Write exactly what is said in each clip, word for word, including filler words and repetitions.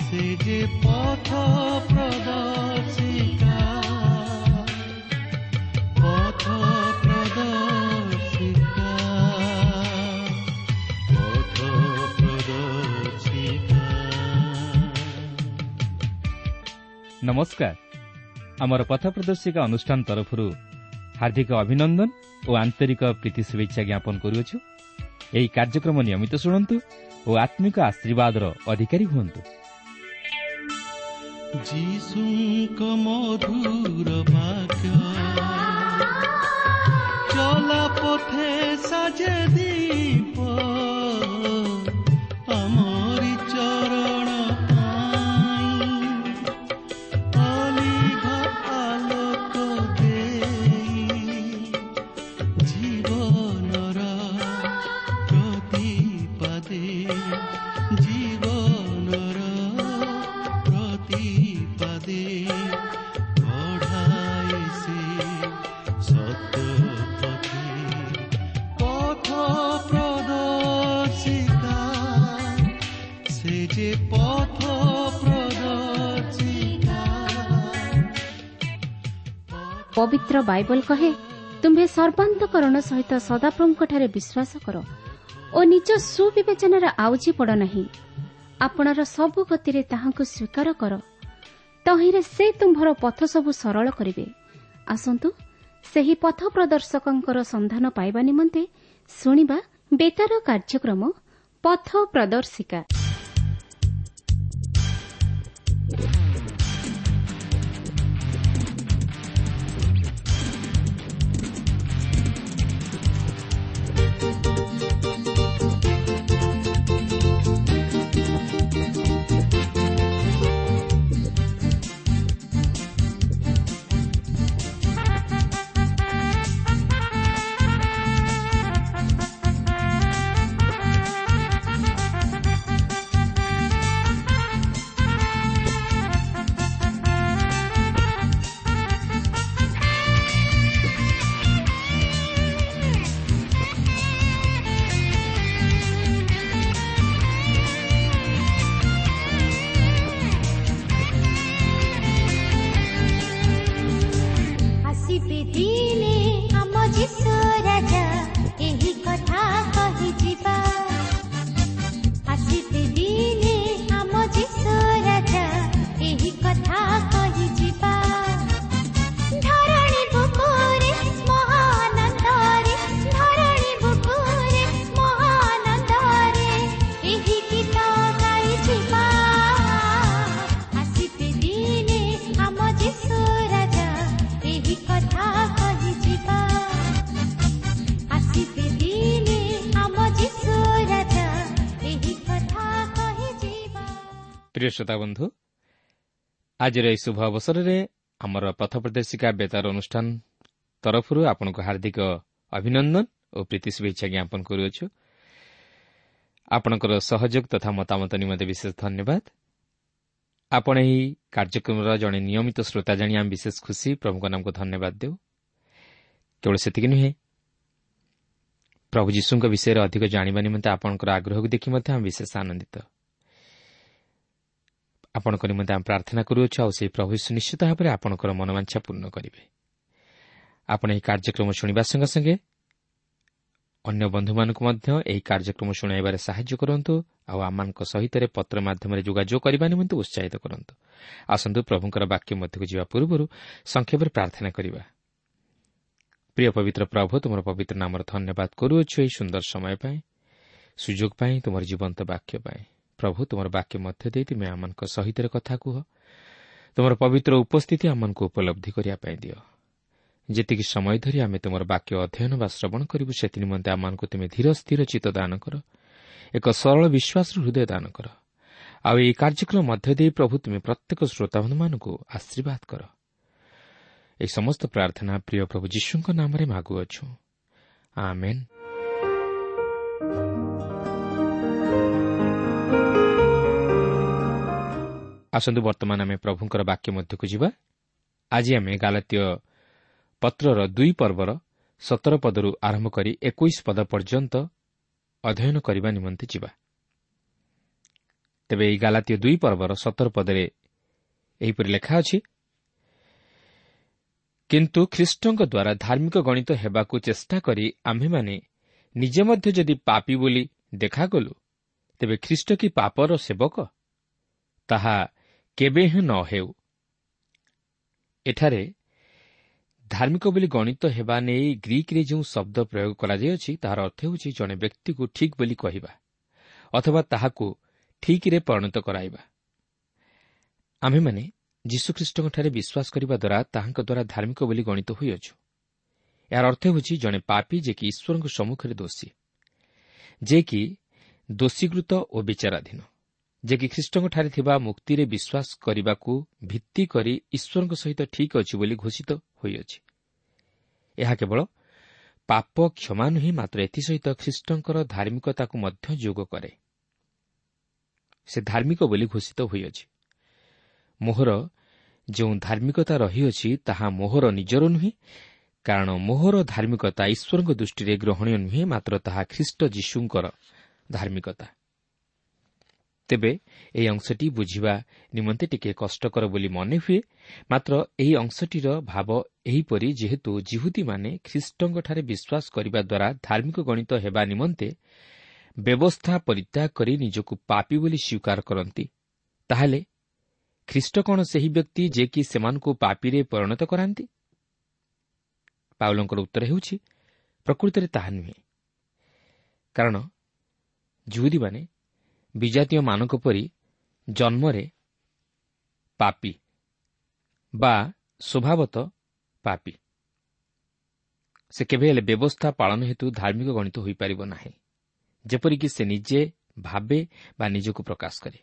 ସେ ଯେ ପଥ ପ୍ରଦର୍ଶିକା, ପଥ ପ୍ରଦର୍ଶିକା, ପଥ ପ୍ରଦର୍ଶିକା। ନମସ୍କାର। ଆମର ପଥ ପ୍ରଦର୍ଶିକା ଅନୁଷ୍ଠାନ ତରଫରୁ ହାର୍ଦ୍ଦିକ ଅଭିନନ୍ଦନ ଓ ଆନ୍ତରିକ ପ୍ରୀତି ଶୁଭେଚ୍ଛା ଜ୍ଞାପନ କରୁଅଛୁ। ଏହି କାର୍ଯ୍ୟକ୍ରମ ନିୟମିତ ଶୁଣନ୍ତୁ ଓ ଆତ୍ମିକ ଆଶୀର୍ବାଦର ଅଧିକାରୀ ହୁଅନ୍ତୁ। ଯୀଶୁଙ୍କ ମଧୁର ବାକ୍ୟ ଚଲା ପଥେ ସାଜେ ଦୀପ, ଆମରି ଚରଣ ପାଇଁ ଅଲିଭ ଆଲୋକ ଦେଇ, ଜୀବନର ପ୍ରତିପାଦେ, ଜୀବନର ପ୍ରତିପାଦେ ବଢ଼ାଏ ସେ ସତ୍ୟ ପଥେ, ପଥ ପ୍ରଦର୍ଶିକା, ସେ ଯେ ପଥ ପ୍ରଦର୍ଶିକା। ପବିତ୍ର ବାଇବଲ କହେ, ତୁମ୍ଭେ ସର୍ବାନ୍ତକରଣ ସହିତ ସଦାପ୍ରଭୁଙ୍କଠାରେ ବିଶ୍ୱାସ କର ଓ ନିଜ ସୁବିବେଚନାରେ ଆଉଜି ପଡ଼ ନାହିଁ। ଆପଣାର ସବୁ ଗତିରେ ତାହାଙ୍କୁ ସ୍ୱୀକାର କର, ତହିଁରେ ସେ ତୁମ୍ଭର ପଥ ସବୁ ସରଳ କରିବେ। ଆସନ୍ତୁ ସେହି ପଥ ପ୍ରଦର୍ଶକଙ୍କର ସନ୍ଧାନ ପାଇବା ନିମନ୍ତେ ଶୁଣିବା ବେତାର କାର୍ଯ୍ୟକ୍ରମ ପଥ ପ୍ରଦର୍ଶିକା। প্রিয় শ্রোতা বন্ধু, আজর এই শুভ অবসরের আমার পথ প্রদর্শিকা বেতার অনুষ্ঠান তরফর আপনার হার্দিক অভিনন্দন ও প্রীতি শুভেচ্ছা জ্ঞাপন করুছু। আপনার সহযোগ তথা মতামত নিমন্তে বিশেষ ধন্যবাদ। আপন এই কার্যক্রমর জনে নিয়মিত শ্রোতা জানি আমি বিশেষ খুশি। প্রভুঙ্ নামক ধন্যবাদ দেউ। কেবল সেতিকি নুহে, প্রভু যীশুঙ্ক বিষয়ে অধিক জাণিবা নিমন্তে আপনার আগ্রহকে দেখি মধ্যে আমি বিশেষ আনন্দিত। ଆପଣଙ୍କ ନିମନ୍ତେ ଆମେ ପ୍ରାର୍ଥନା କରୁଅଛୁ, ଆଉ ସେହି ପ୍ରଭୁ ଯୀଶୁ ନିଶ୍ଚିତ ଭାବରେ ଆପଣଙ୍କର ମନୋବାଞ୍ଛା ପୂର୍ଣ୍ଣ କରିବେ। ଆପଣ ଏହି କାର୍ଯ୍ୟକ୍ରମ ଶୁଣିବା ସଙ୍ଗେ ସଙ୍ଗେ ଅନ୍ୟ ବନ୍ଧୁମାନଙ୍କୁ ମଧ୍ୟ ଏହି କାର୍ଯ୍ୟକ୍ରମ ଶୁଣାଇବାରେ ସାହାଯ୍ୟ କରନ୍ତୁ, ଆଉ ଆମମାନଙ୍କ ସହିତ ପତ୍ର ମାଧ୍ୟମରେ ଯୋଗାଯୋଗ କରିବା ନିମନ୍ତେ ଉତ୍ସାହିତ କରନ୍ତୁ। ଆସନ୍ତୁ ପ୍ରଭୁଙ୍କର ବାକ୍ୟ ମଧ୍ୟକୁ ଯିବା ପୂର୍ବରୁ ସଂକ୍ଷେପରେ ପ୍ରାର୍ଥନା କରିବା। ପ୍ରିୟ ପବିତ୍ର ପ୍ରଭୁ, ତୁମର ପବିତ୍ର ନାମର ଧନ୍ୟବାଦ କରୁଅଛୁ ଏହି ସୁନ୍ଦର ସମୟ ପାଇଁ, ସୁଯୋଗ ପାଇଁ, ତୁମର ଜୀବନ୍ତ ବାକ୍ୟ ପାଇଁ। ପ୍ରଭୁ, ତୁମର ବାକ୍ୟ ମଧ୍ୟ ଦେଇ ତୁମେ ଆମମାନଙ୍କ ସହିତ କଥା କୁହ। ତୁମର ପବିତ୍ର ଉପସ୍ଥିତି ଆମମାନଙ୍କୁ ଉପଲବ୍ଧି କରିବା ପାଇଁ ଦିଅ। ଯେତିକି ସମୟ ଧରି ଆମେ ତୁମର ବାକ୍ୟ ଅଧ୍ୟୟନ ବା ଶ୍ରବଣ କରିବୁ, ସେଥି ନିମନ୍ତେ ଆମମାନଙ୍କୁ ତୁମେ ଧୀର ସ୍ଥିର ଚିତ୍ତ ଦାନ କର, ଏକ ସରଳ ବିଶ୍ୱାସର ହୃଦୟ ଦାନ କର। ଆଉ ଏହି କାର୍ଯ୍ୟକ୍ରମ ମଧ୍ୟ ଦେଇ ପ୍ରଭୁ ତୁମେ ପ୍ରତ୍ୟେକ ଶ୍ରୋତାବନ୍ଧୁମାନଙ୍କୁ ଆଶୀର୍ବାଦ କର। ଏହି ସମସ୍ତ ପ୍ରାର୍ଥନା ପ୍ରିୟ ପ୍ରଭୁ ଯୀଶୁଙ୍କ ନାମରେ ମାଗୁଅଛୁ, ଆମେନ୍। ଆସନ୍ତୁ ବର୍ତ୍ତମାନ ଆମେ ପ୍ରଭୁଙ୍କର ବାକ୍ୟ ମଧ୍ୟକୁ ଯିବା। ଆଜି ଆମେ ଗାଲାତୀୟ ପତ୍ରର ଦୁଇ ପର୍ବର ସତର ପଦରୁ ଆରମ୍ଭ କରି ଏକୋଇଶ ପଦ ପର୍ଯ୍ୟନ୍ତ ଅଧ୍ୟୟନ କରିବା ନିମନ୍ତେ ଯିବା। ତେବେ ଏହି ଗାଲାତୀୟ ଦୁଇ ପର୍ବର ସତର ପଦରେ ଏହିପରି ଲେଖା ଅଛି, କିନ୍ତୁ ଖ୍ରୀଷ୍ଟଙ୍କ ଦ୍ୱାରା ଧାର୍ମିକ ଗଣିତ ହେବାକୁ ଚେଷ୍ଟା କରି ଆମ୍ଭେମାନେ ନିଜେ ମଧ୍ୟ ଯଦି ପାପୀ ବୋଲି ଦେଖାଗଲୁ, ତେବେ ଖ୍ରୀଷ୍ଟ କି ପାପର ସେବକ? ତାହା କେବେ ହିଁ ନ ହେଉ। ଏଠାରେ ଧାର୍ମିକ ବୋଲି ଗଣିତ ହେବା ନେଇ ଗ୍ରୀକ୍ରେ ଯେଉଁ ଶବ୍ଦ ପ୍ରୟୋଗ କରାଯାଇଅଛି, ତାହାର ଅର୍ଥ ହେଉଛି ଜଣେ ବ୍ୟକ୍ତିକୁ ଠିକ୍ ବୋଲି କହିବା ଅଥବା ତାହାକୁ ଠିକ୍ରେ ପରିଣତ କରାଇବା। ଆମ୍ଭେମାନେ ଯୀଶୁଖ୍ରୀଷ୍ଟଙ୍କଠାରେ ବିଶ୍ୱାସ କରିବା ଦ୍ୱାରା ତାହାଙ୍କ ଦ୍ୱାରା ଧାର୍ମିକ ବୋଲି ଗଣିତ ହୋଇଅଛୁ। ଏହାର ଅର୍ଥ ହେଉଛି ଜଣେ ପାପୀ ଯେ କି ଈଶ୍ୱରଙ୍କ ସମ୍ମୁଖରେ ଦୋଷୀ, ଯେ କି ଦୋଷୀକୃତ ଓ ବିଚାରାଧୀନ, ଯେ କି ଖ୍ରୀଷ୍ଟଙ୍କଠାରେ ଥିବା ମୁକ୍ତିରେ ବିଶ୍ୱାସ କରିବାକୁ ଭିତ୍ତି କରି ଈଶ୍ୱରଙ୍କ ସହିତ ଠିକ୍ ଅଛି ବୋଲି ଘୋଷିତ ହୋଇଅଛି। ଏହା କେବଳ ପାପ କ୍ଷମା ନୁହେଁ, ମାତ୍ର ଏଥିସହିତ ଖ୍ରୀଷ୍ଟଙ୍କର ଧାର୍ମିକତାକୁ ମଧ୍ୟ ଯୋଗ କରେ। ସେ ଧାର୍ମିକ ବୋଲି ଘୋଷିତ ହୋଇଅଛି। ମୋହର ଯେଉଁ ଧାର୍ମିକତା ରହିଅଛି ତାହା ମୋହର ନିଜର ନୁହେଁ, କାରଣ ମୋହର ଧାର୍ମିକତା ଈଶ୍ୱରଙ୍କ ଦୃଷ୍ଟିରେ ଗ୍ରହଣୀୟ ନୁହେଁ, ମାତ୍ର ତାହା ଖ୍ରୀଷ୍ଟ ଯୀଶୁଙ୍କର ଧାର୍ମିକତା। ତେବେ ଏହି ଅଂଶଟି ବୁଝିବା ନିମନ୍ତେ ଟିକିଏ କଷ୍ଟକର ବୋଲି ମନେ ହୁଏ, ମାତ୍ର ଏହି ଅଂଶଟିର ଭାବ ଏହିପରି, ଯେହେତୁ ଯିହୁଦୀମାନେ ଖ୍ରୀଷ୍ଟଙ୍କଠାରେ ବିଶ୍ୱାସ କରିବା ଦ୍ୱାରା ଧାର୍ମିକ ଗଣିତ ହେବା ନିମନ୍ତେ ବ୍ୟବସ୍ଥା ପରିତ୍ୟାଗ କରି ନିଜକୁ ପାପୀ ବୋଲି ସ୍ୱୀକାର କରନ୍ତି, ତାହେଲେ ଖ୍ରୀଷ୍ଟ କ'ଣ ସେହି ବ୍ୟକ୍ତି ଯେ କି ସେମାନଙ୍କୁ ପାପୀରେ ପରିଣତ କରାନ୍ତି? ପାଉଲଙ୍କର ଉତ୍ତର ହେଉଛି, ପ୍ରକୃତରେ ତାହା ନୁହେଁ। କାରଣ ଯିହୁଦୀମାନେ ବିଜାତୀୟମାନଙ୍କ ପରି ଜନ୍ମରେ ପାପୀ ବା ସ୍ୱଭାବତଃ ପାପୀ। ସେ କେବେ ହେଲେ ବ୍ୟବସ୍ଥା ପାଳନ ହେତୁ ଧାର୍ମିକ ଗଣିତ ହୋଇପାରିବ ନାହିଁ, ଯେପରିକି ସେ ନିଜେ ଭାବେ ବା ନିଜକୁ ପ୍ରକାଶ କରେ।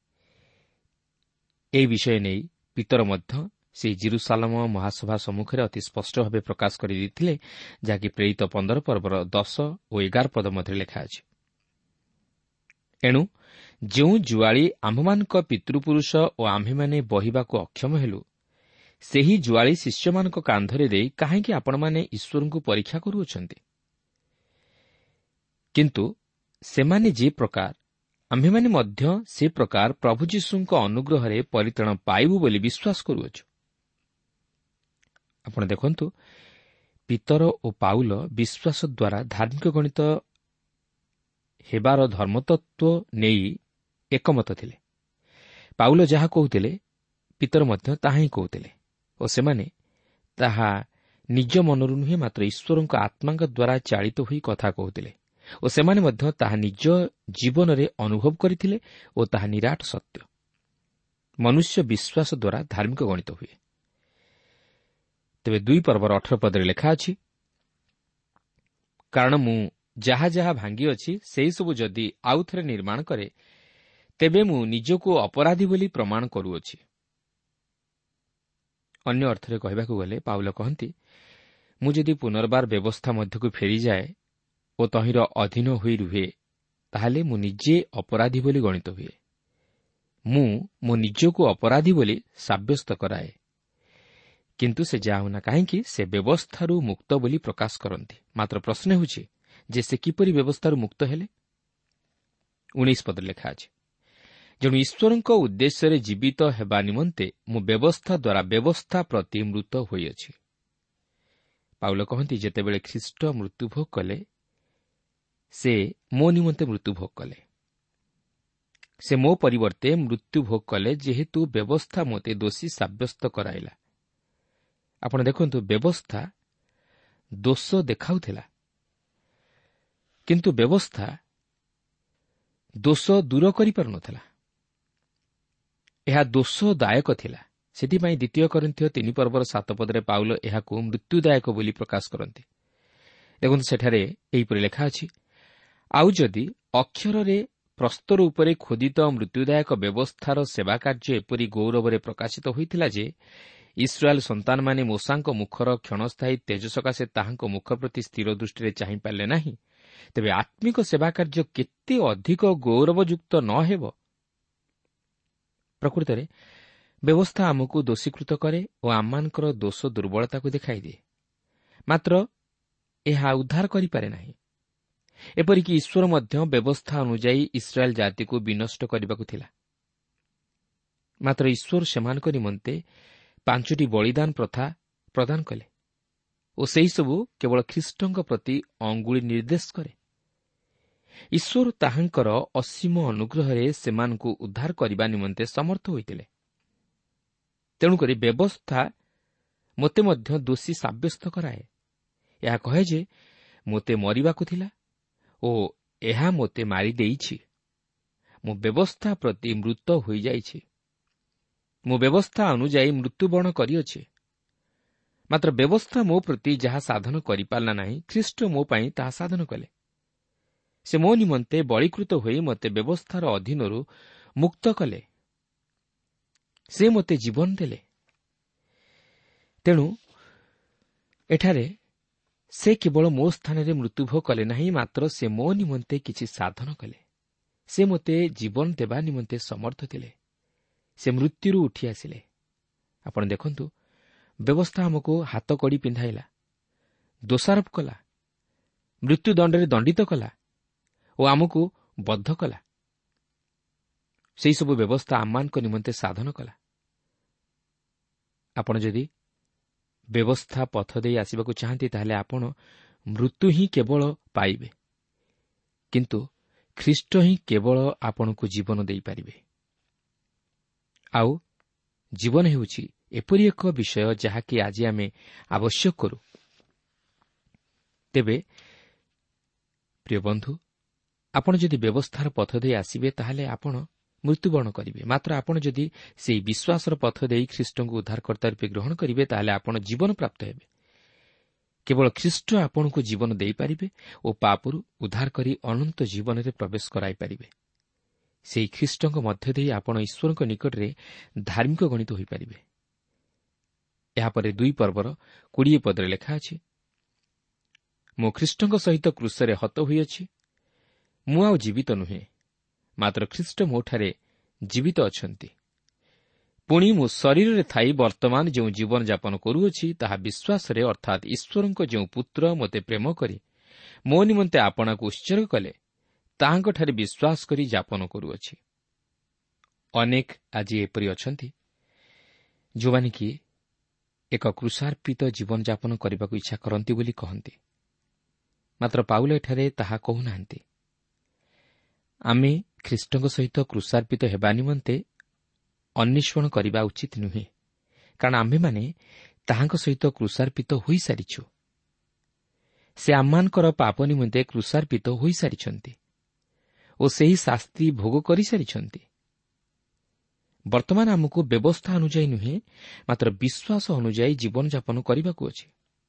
ଏହି ବିଷୟ ନେଇ ପିତର ମଧ୍ୟ ସେହି ଜିରୁସାଲମ ମହାସଭା ସମ୍ମୁଖରେ ଅତି ସ୍ପଷ୍ଟ ଭାବେ ପ୍ରକାଶ କରିଦେଇଥିଲେ, ଯାହାକି ପ୍ରେରିତ ପନ୍ଦର ପର୍ବର ଦଶ ଓ ଏଗାର ପଦ ମଧ୍ୟରେ ଲେଖା ଅଛି। ଏଣୁ ଯେଉଁ ଜୁଆଳି ଆମ୍ଭମାନଙ୍କ ପିତୃପୁରୁଷ ଓ ଆମ୍ଭେମାନେ ବହିବାକୁ ଅକ୍ଷମ ହେଲୁ, ସେହି ଜୁଆଳି ଶିଷ୍ୟମାନଙ୍କ କାନ୍ଧରେ ଦେଇ କାହିଁକି ଆପଣମାନେ ଈଶ୍ୱରଙ୍କୁ ପରୀକ୍ଷା କରୁଅଛନ୍ତି? କିନ୍ତୁ ସେମାନେ ଯେ ପ୍ରକାର, ଆମ୍ଭେମାନେ ମଧ୍ୟ ସେ ପ୍ରକାର ପ୍ରଭୁ ଯୀଶୁଙ୍କ ଅନୁଗ୍ରହରେ ପରିତ୍ରାଣ ପାଇବୁ ବୋଲି ବିଶ୍ୱାସ କରୁଅଛୁ। ଆପଣ ଦେଖନ୍ତୁ, ପିତର ଓ ପାଉଲ ବିଶ୍ୱାସ ଦ୍ୱାରା ଧାର୍ମିକ ଗଣିତ ହେବାର ଧର୍ମତତ୍ତ୍ୱ ନେଇ ଏକମତ ଥିଲେ। ପାଉଲ ଯାହା କହୁଥିଲେ, ପିତର ମଧ୍ୟ ତାହା ହିଁ କହୁଥିଲେ, ଓ ସେମାନେ ତାହା ନିଜ ମନରୁ ନୁହେଁ, ମାତ୍ର ଈଶ୍ୱରଙ୍କ ଆତ୍ମାଙ୍କ ଦ୍ୱାରା ଚାଳିତ ହୋଇ କଥା କହୁଥିଲେ, ଓ ସେମାନେ ମଧ୍ୟ ତାହା ନିଜ ଜୀବନରେ ଅନୁଭବ କରିଥିଲେ, ଓ ତାହା ନିରାଟ ସତ୍ୟ। ମନୁଷ୍ୟ ବିଶ୍ୱାସ ଦ୍ୱାରା ଧାର୍ମିକ ଗଣିତ ହୁଏ। ତେବେ ଦୁଇ ପର୍ବର ଅଠର ପଦରେ ଲେଖା ଅଛି, କାରଣ ମୁଁ ଯାହା ଯାହା ଭାଙ୍ଗିଅଛି ସେହିସବୁ ଯଦି ଆଉ ଥରେ ନିର୍ମାଣ କରେ, ତେବେ ମୁଁ ନିଜକୁ ଅପରାଧୀ ବୋଲି ପ୍ରମାଣ କରୁଅଛି। ଅନ୍ୟ ଅର୍ଥରେ କହିବାକୁ ଗଲେ ପାଉଲ କହନ୍ତି, ମୁଁ ଯଦି ପୁନର୍ବାର ବ୍ୟବସ୍ଥା ମଧ୍ୟକୁ ଫେରିଯାଏ ଓ ତହିଁର ଅଧୀନ ହୋଇ ରୁହେ, ତାହେଲେ ମୁଁ ନିଜେ ଅପରାଧୀ ବୋଲି ଗଣିତ ହୁଏ। ମୁଁ ମୋ ନିଜକୁ ଅପରାଧୀ ବୋଲି ସାବ୍ୟସ୍ତ କରାଏ। କିନ୍ତୁ ସେ ଯାହା ହେଉନା କାହିଁକି, ସେ ବ୍ୟବସ୍ଥାରୁ ମୁକ୍ତ ବୋଲି ପ୍ରକାଶ କରନ୍ତି। ମାତ୍ର ପ୍ରଶ୍ନ ହେଉଛି ଯେ ସେ କିପରି ବ୍ୟବସ୍ଥାରୁ ମୁକ୍ତ ହେଲେ? ଉଣେଇଶ ପଦରେ ଲେଖା ଅଛି, ଯେଣୁ ଈଶ୍ୱରଙ୍କ ଉଦ୍ଦେଶ୍ୟରେ ଜୀବିତ ହେବା ନିମନ୍ତେ ମୁଁ ବ୍ୟବସ୍ଥା ଦ୍ୱାରା ବ୍ୟବସ୍ଥା ପ୍ରତି ମୃତ ହୋଇଅଛି। ପାଉଲ କହନ୍ତି, ଯେତେବେଳେ ଖ୍ରୀଷ୍ଟ ମୃତ୍ୟୁଭୋଗ କଲେ, ସେ ମୋ ନିମନ୍ତେ ମୃତ୍ୟୁଭୋଗ କଲେ। ସେ ମୋ ପରିବର୍ତ୍ତେ ମୃତ୍ୟୁଭୋଗ କଲେ, ଯେହେତୁ ବ୍ୟବସ୍ଥା ମୋତେ ଦୋଷୀ ସାବ୍ୟସ୍ତ କରାଇଲା। ଆପଣ ଦେଖନ୍ତୁ, ବ୍ୟବସ୍ଥା ଦୋଷ ଦେଖାଉଥିଲା, କିନ୍ତୁ ବ୍ୟବସ୍ଥା ଦୋଷ ଦୂର କରିପାରୁନଥିଲା। ଏହା ଦୋଷଦାୟକ ଥିଲା। ସେଥିପାଇଁ ଦ୍ୱିତୀୟ କରିନ୍ଥୀୟ ତିନି ପର୍ବର ସାତ ପଦରେ ପାଉଲ ଏହାକୁ ମୃତ୍ୟୁଦାୟକ ବୋଲି ପ୍ରକାଶ କରନ୍ତି। ଦେଖନ୍ତୁ, ସେଠାରେ ଏହିପରି ଲେଖା ଅଛି, ଆଉ ଯଦି ଅକ୍ଷରରେ ପ୍ରସ୍ତର ଉପରେ ଖୋଦିତ ମୃତ୍ୟୁଦାୟକ ବ୍ୟବସ୍ଥାର ସେବା କାର୍ଯ୍ୟ ଏପରି ଗୌରବରେ ପ୍ରକାଶିତ ହୋଇଥିଲା ଯେ ଇସ୍ରାଏଲ୍ ସନ୍ତାନମାନେ ମୋଶାଙ୍କ ମୁଖର କ୍ଷଣସ୍ଥାୟୀ ତେଜ ସକାଶେ ତାହାଙ୍କ ମୁଖ ପ୍ରତି ସ୍ଥିର ଦୃଷ୍ଟିରେ ଚାହିଁପାରିଲେ ନାହିଁ, ତେବେ ଆତ୍ମିକ ସେବା କାର୍ଯ୍ୟ କେତେ ଅଧିକ ଗୌରବଯୁକ୍ତ ନ ହେବ? ପ୍ରକୃତରେ ବ୍ୟବସ୍ଥା ଆମକୁ ଦୋଷୀକୃତ କରେ ଓ ଆମମାନଙ୍କର ଦୋଷ ଦୁର୍ବଳତାକୁ ଦେଖାଇଦିଏ, ମାତ୍ର ଏହା ଉଦ୍ଧାର କରିପାରେ ନାହିଁ। ଏପରିକି ଈଶ୍ୱର ମଧ୍ୟ ବ୍ୟବସ୍ଥା ଅନୁଯାୟୀ ଇସ୍ରାଏଲ୍ ଜାତିକୁ ବିନଷ୍ଟ କରିବାକୁ ଥିଲା। ମାତ୍ର ଈଶ୍ୱର ସେମାନଙ୍କ ନିମନ୍ତେ ପାଞ୍ଚଟି ବଳିଦାନ ପ୍ରଥା ପ୍ରଦାନ କଲେ ଓ ସେହିସବୁ କେବଳ ଖ୍ରୀଷ୍ଟଙ୍କ ପ୍ରତି ଅଙ୍ଗୁଳି ନିର୍ଦ୍ଦେଶ କରେ। ଈଶ୍ୱର ତାହାଙ୍କର ଅସୀମ ଅନୁଗ୍ରହରେ ସେମାନଙ୍କୁ ଉଦ୍ଧାର କରିବା ନିମନ୍ତେ ସମର୍ଥ ହୋଇଥିଲେ। ତେଣୁକରି ବ୍ୟବସ୍ଥା ମୋତେ ମଧ୍ୟ ଦୋଷୀ ସାବ୍ୟସ୍ତ କରାଏ। ଏହା କହେ ଯେ ମୋତେ ମରିବାକୁ ଥିଲା ଓ ଏହା ମୋତେ ମାରିଦେଇଛି। ମୁଁ ବ୍ୟବସ୍ଥା ପ୍ରତି ମୃତ ହୋଇଯାଇଛି। ମୁଁ ବ୍ୟବସ୍ଥା ଅନୁଯାୟୀ ମୃତ୍ୟୁବରଣ କରିଅଛି। ମାତ୍ର ବ୍ୟବସ୍ଥା ମୋ ପ୍ରତି ଯାହା ସାଧନ କରିପାରିଲା ନାହିଁ, ଖ୍ରୀଷ୍ଟ ମୋ ପାଇଁ ତାହା ସାଧନ କଲେ। ସେ ମୋ ନିମନ୍ତେ ବଳୀକୃତ ହୋଇ ମୋତେ ବ୍ୟବସ୍ଥାର ଅଧୀନରୁ ମୁକ୍ତ କଲେ। ସେ ମୋତେ ଜୀବନ ଦେଲେ। ତେଣୁ ଏଠାରେ ସେ କେବଳ ମୋ ସ୍ଥାନରେ ମୃତ୍ୟୁଭୋଗ କଲେ ନାହିଁ, ମାତ୍ର ସେ ମୋ ନିମନ୍ତେ କିଛି ସାଧନ କଲେ। ସେ ମୋତେ ଜୀବନ ଦେବା ନିମନ୍ତେ ସମର୍ଥ ଥିଲେ। ସେ ମୃତ୍ୟୁରୁ ଉଠି ଆସିଲେ। ଆପଣ ଦେଖନ୍ତୁ, ବ୍ୟବସ୍ଥା ଆମକୁ ହାତ କଡ଼ି ପିନ୍ଧାଇଲା, ଦୋଷାରୋପ କଲା, ମୃତ୍ୟୁଦଣ୍ଡରେ ଦଣ୍ଡିତ କଲା ଓ ଆମକୁ ବଦ୍ଧ କଲା। ସେହିସବୁ ବ୍ୟବସ୍ଥା ଆମମାନଙ୍କ ନିମନ୍ତେ ସାଧନ କଲା। ଆପଣ ଯଦି ବ୍ୟବସ୍ଥା ପଥ ଦେଇ ଆସିବାକୁ ଚାହାନ୍ତି, ତାହେଲେ ଆପଣ ମୃତ୍ୟୁ ହିଁ କେବଳ ପାଇବେ, କିନ୍ତୁ ଖ୍ରୀଷ୍ଟ ହିଁ କେବଳ ଆପଣଙ୍କୁ ଜୀବନ ଦେଇପାରିବେ। ଆଉ ଜୀବନ ହେଉଛି ଏପରି ଏକ ବିଷୟ ଯାହାକି ଆଜି ଆମେ ଆବଶ୍ୟକ କରୁ। ତେବେ ପ୍ରିୟ ବନ୍ଧୁ, ଆପଣ ଯଦି ବ୍ୟବସ୍ଥାର ପଥ ଦେଇ ଆସିବେ, ତାହେଲେ ଆପଣ ମୃତ୍ୟୁବରଣ କରିବେ। ମାତ୍ର ଆପଣ ଯଦି ସେହି ବିଶ୍ୱାସର ପଥ ଦେଇ ଖ୍ରୀଷ୍ଟଙ୍କୁ ଉଦ୍ଧାରକର୍ତ୍ତା ରୂପେ ଗ୍ରହଣ କରିବେ, ତାହେଲେ ଆପଣ ଜୀବନ ପ୍ରାପ୍ତ ହେବେ। କେବଳ ଖ୍ରୀଷ୍ଟ ଆପଣଙ୍କୁ ଜୀବନ ଦେଇପାରିବେ ଓ ପାପରୁ ଉଦ୍ଧାର କରି ଅନନ୍ତ ଜୀବନରେ ପ୍ରବେଶ କରାଇପାରିବେ। ସେହି ଖ୍ରୀଷ୍ଟଙ୍କ ମଧ୍ୟ ଦେଇ ଆପଣ ଈଶ୍ୱରଙ୍କ ନିକଟରେ ଧାର୍ମିକ ଗଣିତ ହୋଇପାରିବେ। ଏହାପରେ ଦୁଇ ପର୍ବର କୋଡ଼ିଏ ପଦରେ ଲେଖା ଅଛି, ମୁଁ ଖ୍ରୀଷ୍ଟଙ୍କ ସହିତ କ୍ରୁଶରେ ହତ ହୋଇଅଛି। ମୁଁ ଆଉ ଜୀବିତ ନୁହେଁ, ମାତ୍ର ଖ୍ରୀଷ୍ଟ ମୋଠାରେ ଜୀବିତ ଅଛନ୍ତି। ପୁଣି ମୁଁ ଶରୀରରେ ଥାଇ ବର୍ତ୍ତମାନ ଯେଉଁ ଜୀବନଯାପନ କରୁଅଛି, ତାହା ବିଶ୍ୱାସରେ, ଅର୍ଥାତ୍ ଈଶ୍ୱରଙ୍କ ଯେଉଁ ପୁତ୍ର ମୋତେ ପ୍ରେମ କରି ମୋ ନିମନ୍ତେ ଆପଣାକୁ ଉତ୍ସର୍ଗ କଲେ, ତାହାଙ୍କଠାରେ ବିଶ୍ୱାସ କରି ଯାପନ କରୁଅଛି। ଅନେକ ଆଜି ଏପରି ଅଛନ୍ତି ଯେଉଁମାନେ କି ଏକ କୃଷାର୍ପିତ ଜୀବନଯାପନ କରିବାକୁ ଇଚ୍ଛା କରନ୍ତି ବୋଲି କହନ୍ତି। ମାତ୍ର ପାଉଲ ଏଠାରେ ତାହା କହୁନାହାନ୍ତି। ଆମେ ଖ୍ରୀଷ୍ଟଙ୍କ ସହିତ କୃଷାର୍ପିତ ହେବା ନିମନ୍ତେ ଅନ୍ୱେଷଣ କରିବା ଉଚିତ ନୁହେଁ, କାରଣ ଆମ୍ଭେମାନେ ତାହାଙ୍କ ସହିତ କୃଷାର୍ପିତ ହୋଇସାରିଛୁ। ସେ ଆମମାନଙ୍କର ପାପ ନିମନ୍ତେ କୃଷାର୍ପିତ ହୋଇସାରିଛନ୍ତି ଓ ସେହି ଶାସ୍ତି ଭୋଗ କରିସାରିଛନ୍ତି। ବର୍ତ୍ତମାନ ଆମକୁ ବ୍ୟବସ୍ଥା ଅନୁଯାୟୀ ନୁହେଁ, ମାତ୍ର ବିଶ୍ୱାସ ଅନୁଯାୟୀ ଜୀବନଯାପନ କରିବାକୁ ଅଛି।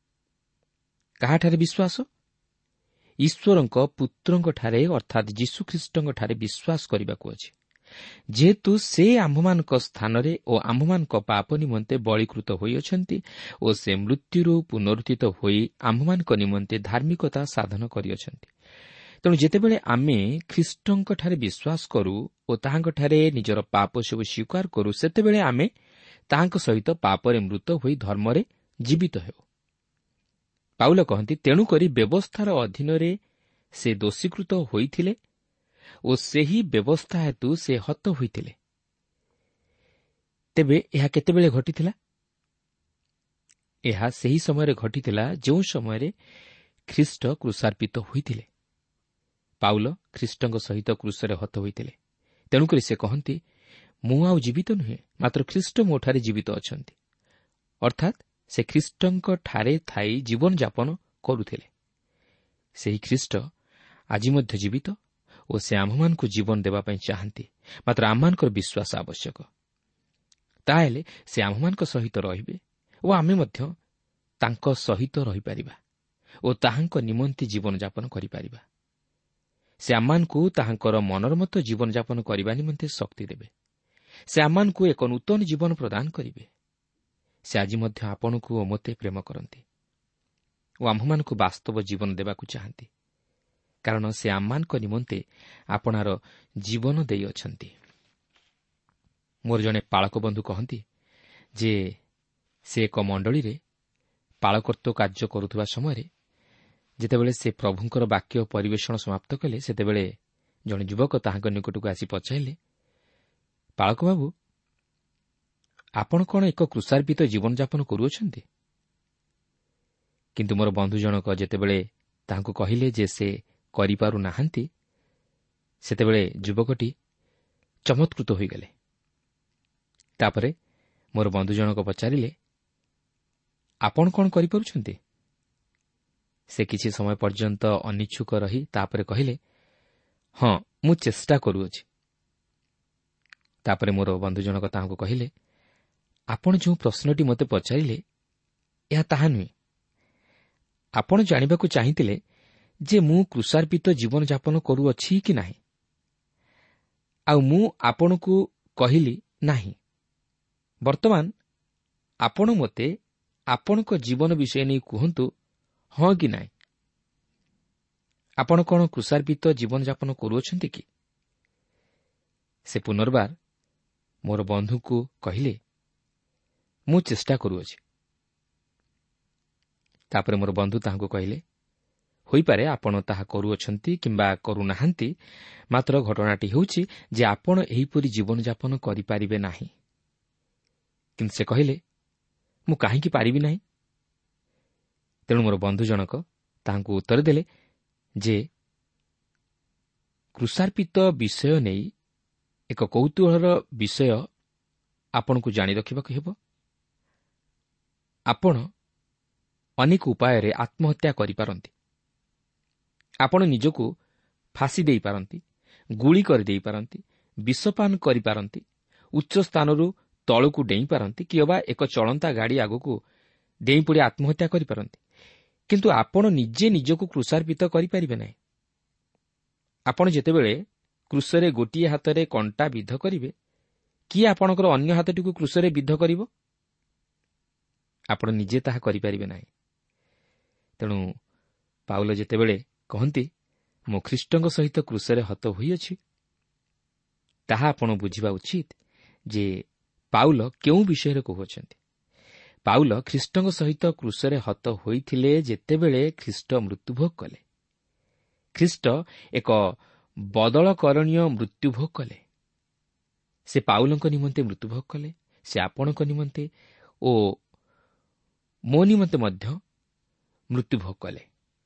କାହାଠାରେ ବିଶ୍ୱାସ? ଈଶ୍ୱରଙ୍କ ପୁତ୍ରଙ୍କଠାରେ, ଅର୍ଥାତ୍ ଯୀଶୁଖ୍ରୀଷ୍ଟଙ୍କଠାରେ ବିଶ୍ୱାସ କରିବାକୁ ଅଛି। ଯେହେତୁ ସେ ଆମ୍ଭମାନଙ୍କ ସ୍ଥାନରେ ଓ ଆମ୍ଭମାନଙ୍କ ପାପ ନିମନ୍ତେ ବଳୀକୃତ ହୋଇଅଛନ୍ତି ଓ ସେ ମୃତ୍ୟୁରୁ ପୁନରୁତ୍ଥିତ ହୋଇ ଆମ୍ଭମାନଙ୍କ ନିମନ୍ତେ ଧାର୍ମିକତା ସାଧନ କରିଅଛନ୍ତି। ତେଣୁ ଯେତେବେଳେ ଆମେ ଖ୍ରୀଷ୍ଟଙ୍କଠାରେ ବିଶ୍ୱାସ କରୁ ଓ ତାହାଙ୍କଠାରେ ନିଜର ପାପ ସବୁ ସ୍ୱୀକାର କରୁ, ସେତେବେଳେ ଆମେ ତାହାଙ୍କ ସହିତ ପାପରେ ମୃତ ହୋଇ ଧର୍ମରେ ଜୀବିତ ହେଉ। ପାଉଲ କହନ୍ତି, ତେଣୁକରି ବ୍ୟବସ୍ଥାର ଅଧୀନରେ ସେ ଦୋଷୀକୃତ ହୋଇଥିଲେ ଓ ସେହି ବ୍ୟବସ୍ଥା ହେତୁ ସେ ହତ ହୋଇଥିଲେ। ତେବେ ଏହା କେତେବେଳେ ଘଟିଥିଲା? ଏହା ସେହି ସମୟରେ ଘଟିଥିଲା ଯେଉଁ ସମୟରେ ଖ୍ରୀଷ୍ଟ କୃଷାର୍ପିତ ହୋଇଥିଲେ। ପାଉଲ ଖ୍ରୀଷ୍ଟଙ୍କ ସହିତ କ୍ରୁଶରେ ହତ ହୋଇଥିଲେ। ତେଣୁକରି ସେ କହନ୍ତି, ମୁଁ ଆଉ ଜୀବିତ ନୁହେଁ, ମାତ୍ର ଖ୍ରୀଷ୍ଟ ମୋଠାରେ ଜୀବିତ ଅଛନ୍ତି। ଅର୍ଥାତ୍ ସେ ଖ୍ରୀଷ୍ଟଙ୍କଠାରେ ଥାଇ ଜୀବନଯାପନ କରୁଥିଲେ। ସେହି ଖ୍ରୀଷ୍ଟ ଆଜି ମଧ୍ୟ ଜୀବିତ ଓ ସେ ଆମ୍ଭମାନଙ୍କୁ ଜୀବନ ଦେବା ପାଇଁ ଚାହାନ୍ତି। ମାତ୍ର ଆମମାନଙ୍କର ବିଶ୍ୱାସ ଆବଶ୍ୟକ। ତାହେଲେ ସେ ଆମ୍ଭମାନଙ୍କ ସହିତ ରହିବେ ଓ ଆମେ ମଧ୍ୟ ତାଙ୍କ ସହିତ ରହିପାରିବା ଓ ତାହାଙ୍କ ନିମନ୍ତେ ଜୀବନଯାପନ କରିପାରିବା। ସେ ଆମମାନଙ୍କୁ ତାହାଙ୍କର ମନର ମତ ଜୀବନଯାପନ କରିବା ନିମନ୍ତେ ଶକ୍ତି ଦେବେ। ସେ ଆମମାନଙ୍କୁ ଏକ ନୂତନ ଜୀବନ ପ୍ରଦାନ କରିବେ। ସେ ଆଜି ମଧ୍ୟ ଆପଣଙ୍କୁ ଓ ମୋତେ ପ୍ରେମ କରନ୍ତି ଓ ଆମ୍ଭମାନଙ୍କୁ ବାସ୍ତବ ଜୀବନ ଦେବାକୁ ଚାହାନ୍ତି, କାରଣ ସେ ଆମମାନଙ୍କ ନିମନ୍ତେ ଆପଣାର ଜୀବନ ଦେଇଅଛନ୍ତି। ମୋର ଜଣେ ପାଳକ ବନ୍ଧୁ କହନ୍ତି ଯେ ସେ ଏକ ମଣ୍ଡଳୀରେ ପାଳକତ୍ୱ କାର୍ଯ୍ୟ କରୁଥିବା ସମୟରେ ଯେତେବେଳେ ସେ ପ୍ରଭୁଙ୍କର ବାକ୍ୟ ପରିବେଷଣ ସମାପ୍ତ କଲେ, ସେତେବେଳେ ଜଣେ ଯୁବକ ତାହାଙ୍କ ନିକଟକୁ ଆସି ପଚାରିଲେ, ପାଳକ ବାବୁ, ଆପଣ କ'ଣ ଏକ କୃଷାର୍ପିତ ଜୀବନଯାପନ କରୁଅଛନ୍ତି? କିନ୍ତୁ ମୋର ବନ୍ଧୁ ଜଣକ ଯେତେବେଳେ ତାହାଙ୍କୁ କହିଲେ ଯେ ସେ କରିପାରୁ ନାହାନ୍ତି, ସେତେବେଳେ ଯୁବକଟି ଚମତ୍କୃତ ହୋଇଗଲେ। ତାପରେ ମୋର ବନ୍ଧୁ ଜଣକ ପଚାରିଲେ, ଆପଣ କ'ଣ କରିପାରୁଛନ୍ତି? ସେ କିଛି ସମୟ ପର୍ଯ୍ୟନ୍ତ ଅନିଚ୍ଛୁକ ରହି ତାପରେ କହିଲେ, ହଁ, ମୁଁ ଚେଷ୍ଟା କରୁଅଛି। ତାପରେ ମୋର ବନ୍ଧୁ ଜଣକ ତାହାଙ୍କୁ କହିଲେ, ଆପଣ ଯେଉଁ ପ୍ରଶ୍ନଟି ମୋତେ ପଚାରିଲେ, ଏହା ତାହା ନୁହେଁ। ଆପଣ ଜାଣିବାକୁ ଚାହିଁଥିଲେ ଯେ ମୁଁ କୃଷାର୍ପିତ ଜୀବନଯାପନ କରୁଅଛି କି ନାହିଁ, ଆଉ ମୁଁ ଆପଣଙ୍କୁ କହିଲି ନାହିଁ। ବର୍ତ୍ତମାନ ଆପଣ ମୋତେ ଆପଣଙ୍କ ଜୀବନ ବିଷୟ ନେଇ କୁହନ୍ତୁ, ହଁ କି ନାହିଁ? ଆପଣ କ'ଣ କୃଷାର୍ପିତ ଜୀବନଯାପନ କରୁଅଛନ୍ତି କି? ସେ ପୁନର୍ବାର ମୋର ବନ୍ଧୁଙ୍କୁ କହିଲେ, ମୁଁ ଚେଷ୍ଟା କରୁଅଛି। ତାପରେ ମୋର ବନ୍ଧୁ ତାହାଙ୍କୁ କହିଲେ, ହୋଇପାରେ ଆପଣ ତାହା କରୁଅଛନ୍ତି କିମ୍ବା କରୁନାହାନ୍ତି, ମାତ୍ର ଘଟଣାଟି ହେଉଛି ଯେ ଆପଣ ଏହିପରି ଜୀବନଯାପନ କରିପାରିବେ ନାହିଁ। କିନ୍ତୁ ସେ କହିଲେ, ମୁଁ କାହିଁକି ପାରିବି ନାହିଁ? ତେଣୁ ମୋର ବନ୍ଧୁ ଜଣକ ତାହାଙ୍କୁ ଉତ୍ତର ଦେଲେ ଯେ କୃଷାର୍ପିତ ବିଷୟ ନେଇ ଏକ କୌତୂହଳର ବିଷୟ ଆପଣଙ୍କୁ ଜାଣି ରଖିବାକୁ ହେବ। ଆପଣ ଅନେକ ଉପାୟରେ ଆତ୍ମହତ୍ୟା କରିପାରନ୍ତି। ଆପଣ ନିଜକୁ ଫାଶୀ ଦେଇପାରନ୍ତି, ଗୁଳି କରିଦେଇପାରନ୍ତି, ବିଷପାନ କରିପାରନ୍ତି, ଉଚ୍ଚ ସ୍ଥାନରୁ ତଳକୁ ଡେଇଁପାରନ୍ତି, କି ଅବା ଏକ ଚଳନ୍ତା ଗାଡ଼ି ଆଗକୁ ଡେଇଁପଡ଼ି ଆତ୍ମହତ୍ୟା କରିପାରନ୍ତି। କିନ୍ତୁ ଆପଣ ନିଜେ ନିଜକୁ କୃଷାର୍ପିତ କରିପାରିବେ ନାହିଁ। ଆପଣ ଯେତେବେଳେ କୃଷରେ ଗୋଟିଏ ହାତରେ କଣ୍ଟା ବିଦ୍ଧ କରିବେ, କିଏ ଆପଣଙ୍କର ଅନ୍ୟ ହାତଟିକୁ କୃଷରେ ବିଦ୍ଧ କରିବ? ଆପଣ ନିଜେ ତାହା କରିପାରିବେ ନାହିଁ। ତେଣୁ ପାଉଲ ଯେତେବେଳେ କହନ୍ତି, ମୁଁ ଖ୍ରୀଷ୍ଟଙ୍କ ସହିତ କୃଷରେ ହତ ହୋଇଅଛି, ତାହା ଆପଣ ବୁଝିବା ଉଚିତ ଯେ ପାଉଲ କେଉଁ ବିଷୟରେ କହୁଅଛନ୍ତି। ପାଉଲ ଖ୍ରୀଷ୍ଟଙ୍କ ସହିତ କୃଷରେ ହତ ହୋଇଥିଲେ ଯେତେବେଳେ ଖ୍ରୀଷ୍ଟ ମୃତ୍ୟୁଭୋଗ କଲେ। ଖ୍ରୀଷ୍ଟ ଏକ ବଦଳକରଣୀୟ ମୃତ୍ୟୁଭୋଗ କଲେ। ସେ ପାଉଲଙ୍କ ନିମନ୍ତେ ମୃତ୍ୟୁଭୋଗ କଲେ, ସେ ଆପଣଙ୍କ ନିମନ୍ତେ ଓ ମୋ ନିମନ୍ତେ ମଧ୍ୟ ମୃତ୍ୟୁଭୋଗ କଲେ।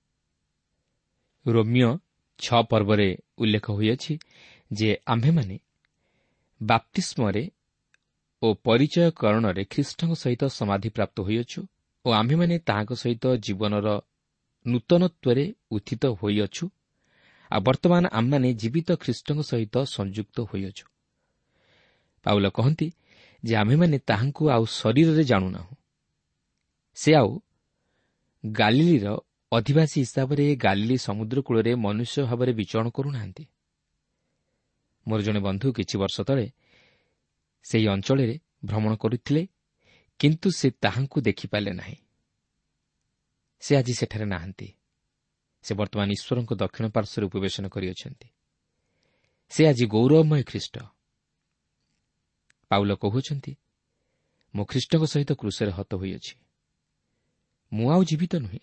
ରୋମିଓ ଛଅ ପର୍ବରେ ଉଲ୍ଲେଖ ହୋଇଅଛି ଯେ ଆମ୍ଭେମାନେ ବାପ୍ତିସ୍ମରେ ଓ ପରିଚୟକରଣରେ ଖ୍ରୀଷ୍ଟଙ୍କ ସହିତ ସମାଧିପ୍ରାପ୍ତ ହୋଇଅଛୁ ଓ ଆମ୍ଭେମାନେ ତାହାଙ୍କ ସହିତ ଜୀବନର ନୂତନତ୍ୱରେ ଉତ୍ଥିତ ହୋଇଅଛୁ। ଆଉ ବର୍ତ୍ତମାନ ଆମମାନେ ଜୀବିତ ଖ୍ରୀଷ୍ଟଙ୍କ ସହିତ ସଂଯୁକ୍ତ ହୋଇଅଛୁ। ପାଉଲ କହନ୍ତି ଯେ ଆମ୍ଭେମାନେ ତାହାଙ୍କୁ ଆଉ ଶରୀରରେ ଜାଣୁନାହୁଁ। ସେ ଆଉ ଗାଲିଲିର ଅଧିବାସୀ ହିସାବରେ ଗାଲିଲି ସମୁଦ୍ର କୂଳରେ ମନୁଷ୍ୟ ଭାବରେ ବିଚରଣ କରୁନାହାନ୍ତି। ମୋର ଜଣେ ବନ୍ଧୁ କିଛି ବର୍ଷ ତଳେ ସେହି ଅଞ୍ଚଳରେ ଭ୍ରମଣ କରୁଥିଲେ, କିନ୍ତୁ ସେ ତାହାଙ୍କୁ ଦେଖିପାରିଲେ ନାହିଁ। ସେ ଆଜି ସେଠାରେ ନାହାନ୍ତି। ସେ ବର୍ତ୍ତମାନ ଈଶ୍ୱରଙ୍କ ଦକ୍ଷିଣ ପାର୍ଶ୍ୱରେ ଉପବେଶନ କରିଅଛନ୍ତି। ସେ ଆଜି ଗୌରବମୟ ଖ୍ରୀଷ୍ଟ। ପାଉଲ କହୁଅଛନ୍ତି, ମୁଁ ଖ୍ରୀଷ୍ଟଙ୍କ ସହିତ କୃଷରେ ହତ ହୋଇଅଛି। ମୁଁ ଆଉ ଜୀବିତ ନୁହେଁ।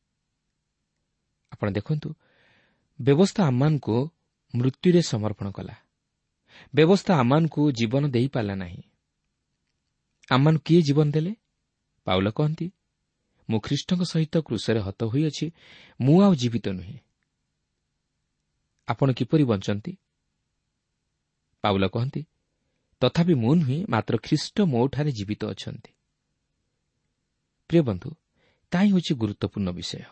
ଆପଣ ଦେଖନ୍ତୁ, ବ୍ୟବସ୍ଥା ଆମମାନଙ୍କୁ ମୃତ୍ୟୁରେ ସମର୍ପଣ କଲା। ବ୍ୟବସ୍ଥା ଆମମାନଙ୍କୁ ଜୀବନ ଦେଇପାରିଲା ନାହିଁ। ଆମମାନଙ୍କୁ କିଏ ଜୀବନ ଦେଲେ? ପାଉଲ କହନ୍ତି, ମୁଁ ଖ୍ରୀଷ୍ଟଙ୍କ ସହିତ କୃଷରେ ହତ ହୋଇଅଛି, ମୁଁ ଆଉ ଜୀବିତ ନୁହେଁ। ଆପଣ କିପରି ବଞ୍ଚନ୍ତି? ପାଉଲ କହନ୍ତି, ତଥାପି ମୁଁ ନୁହେଁ, ମାତ୍ର ଖ୍ରୀଷ୍ଟ ମୋଠାରେ ଜୀବିତ ଅଛନ୍ତି। ପ୍ରିୟ ବନ୍ଧୁ, ତାହା ହେଉଛି ଗୁରୁତ୍ୱପୂର୍ଣ୍ଣ ବିଷୟ।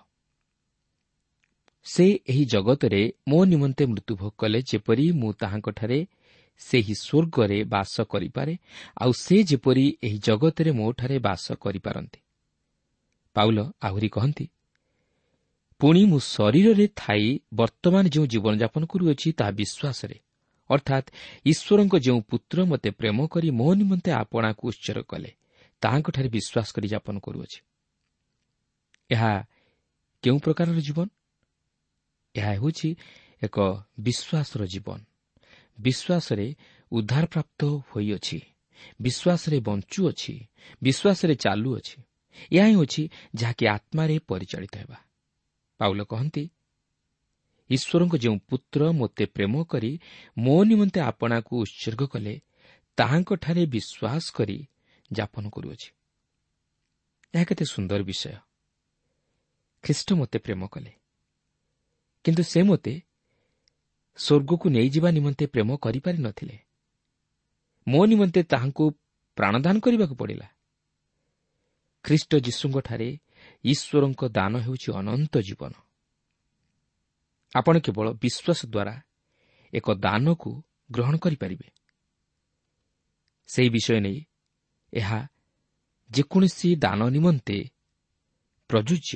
ସେ ଏହି ଜଗତରେ ମୋ ନିମନ୍ତେ ମୃତ୍ୟୁଭୋଗ କଲେ, ଯେପରି ମୁଁ ତାହାଙ୍କଠାରେ ସେହି ସ୍ୱର୍ଗରେ ବାସ କରିପାରେ, ଆଉ ସେ ଯେପରି ଏହି ଜଗତରେ ମୋଠାରେ ବାସ କରିପାରନ୍ତି। ପାଉଲ ଆହୁରି କହନ୍ତି, ପୁଣି ମୁଁ ଶରୀରରେ ଥାଇ ବର୍ତ୍ତମାନ ଯେଉଁ ଜୀବନଯାପନ କରୁଅଛି ତାହା ବିଶ୍ୱାସରେ, ଅର୍ଥାତ୍ ଈଶ୍ୱରଙ୍କ ଯେଉଁ ପୁତ୍ର ମୋତେ ପ୍ରେମ କରି ମୋ ନିମନ୍ତେ ଆପଣାକୁ ଉତ୍ସର୍ଗ କଲେ, ତାହାଙ୍କଠାରେ ବିଶ୍ୱାସ କରି ଯାପନ କରୁଅଛି। ଏହା କେଉଁ ପ୍ରକାରର ଜୀବନ? ଏହା ହେଉଛି ଏକ ବିଶ୍ୱାସର ଜୀବନ। ବିଶ୍ୱାସରେ ଉଦ୍ଧାରପ୍ରାପ୍ତ ହୋଇଅଛି, ବିଶ୍ୱାସରେ ବଞ୍ଚୁଅଛି, ବିଶ୍ୱାସରେ ଚାଲୁଅଛି। ଏହା ହିଁ ହେଉଛି ଯାହାକି ଆତ୍ମାରେ ପରିଚାଳିତ ହେବା। ପାଉଲ କହନ୍ତି, ଈଶ୍ୱରଙ୍କ ଯେଉଁ ପୁତ୍ର ମୋତେ ପ୍ରେମ କରି ମୋ ନିମନ୍ତେ ଆପଣାକୁ ଉତ୍ସର୍ଗ କଲେ, ତାହାଙ୍କଠାରେ ବିଶ୍ୱାସ କରି ଯାପନ କରୁଅଛି। ଏହା କେତେ ସୁନ୍ଦର ବିଷୟ। ଖ୍ରୀଷ୍ଟ ମୋତେ ପ୍ରେମ କଲେ, କିନ୍ତୁ ସେ ମୋତେ ସ୍ୱର୍ଗକୁ ନେଇଯିବା ନିମନ୍ତେ ପ୍ରେମ କରିପାରି ନ ଥିଲେ। ମୋ ନିମନ୍ତେ ତାହାଙ୍କୁ ପ୍ରାଣଦାନ କରିବାକୁ ପଡ଼ିଲା। ଖ୍ରୀଷ୍ଟ ଯୀଶୁଙ୍କଠାରେ ଈଶ୍ୱରଙ୍କ ଦାନ ହେଉଛି ଅନନ୍ତ ଜୀବନ। ଆପଣ କେବଳ ବିଶ୍ୱାସ ଦ୍ୱାରା ଏକ ଦାନକୁ ଗ୍ରହଣ କରିପାରିବେ। ସେହି ବିଷୟ ନେଇ ଏହା ଯେକୌଣସି ଦାନ ନିମନ୍ତେ ପ୍ରଯୁଜ୍ୟ।